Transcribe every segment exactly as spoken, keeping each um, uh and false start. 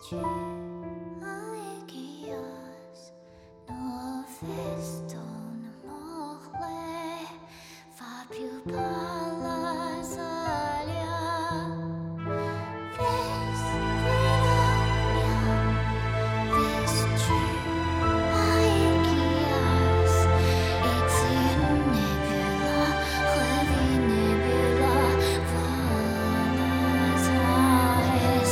tu aegias novis ton morle fabiu palas alia vis virania vis tu aegias ex in nebula revi nebula valas aes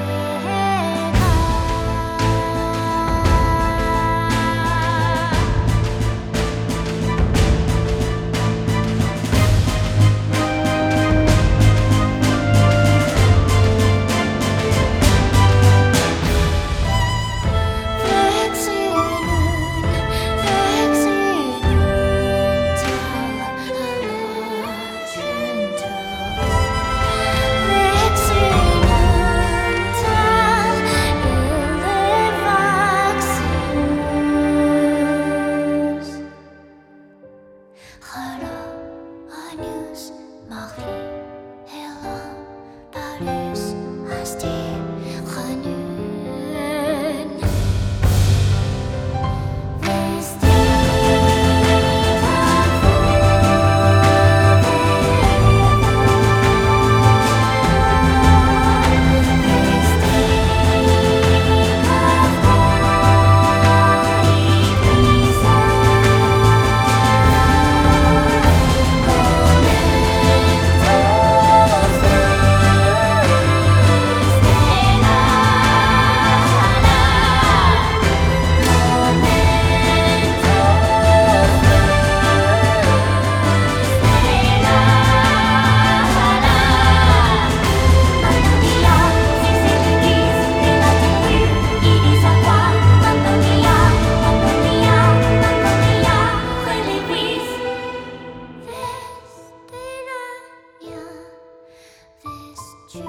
Agnus Marie, Elam, Paulus, Asti, Renun. Tu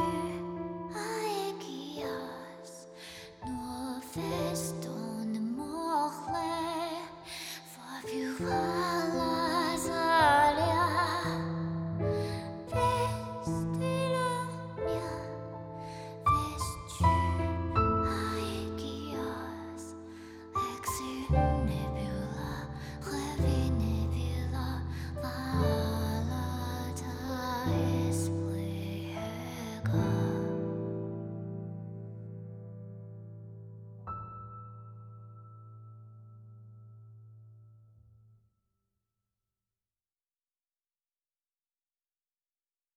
aegias novis ton morle fabiu palas alia vis tirania vis tu aegias ex in nebula revi nebula valas aes